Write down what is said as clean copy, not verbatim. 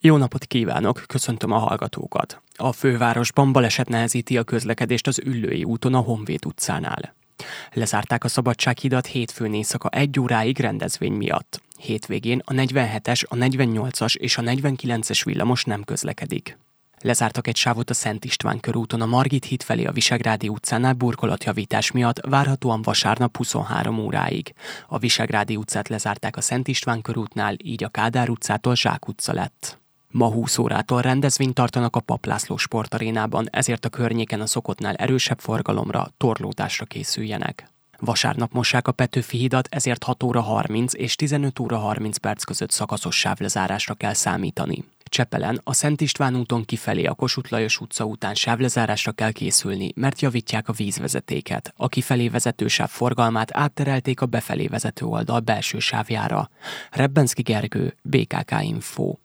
Jó napot kívánok, köszöntöm a hallgatókat. A fővárosban baleset nehezíti a közlekedést az Üllői úton a Honvéd utcánál. Lezárták a Szabadsághidat hétfőn éjszaka 1 óráig rendezvény miatt. Hétvégén a 47-es, a 48-as és a 49-es villamos nem közlekedik. Lezártak egy sávot a Szent István körúton a Margit híd felé a Visegrádi utcánál burkolatjavítás miatt, várhatóan vasárnap 23 óráig. A Visegrádi utcát lezárták a Szent István körútnál, így a Kádár utcától Zsák utca lett. Ma 20 órától rendezvényt tartanak a Papp László sportarénában, ezért a környéken a szokottnál erősebb forgalomra, torlódásra készüljenek. Vasárnap mossák a Petőfi hidat, ezért 6 óra 30 és 15 óra 30 perc között szakaszos sávlezárásra kell számítani. Csepelen a Szent István úton kifelé a Kossuth Lajos utca után sávlezárásra kell készülni, mert javítják a vízvezetéket. A kifelé vezető sáv forgalmát átterelték a befelé vezető oldal belső sávjára. Rebbenszky Gergő, BKK Info.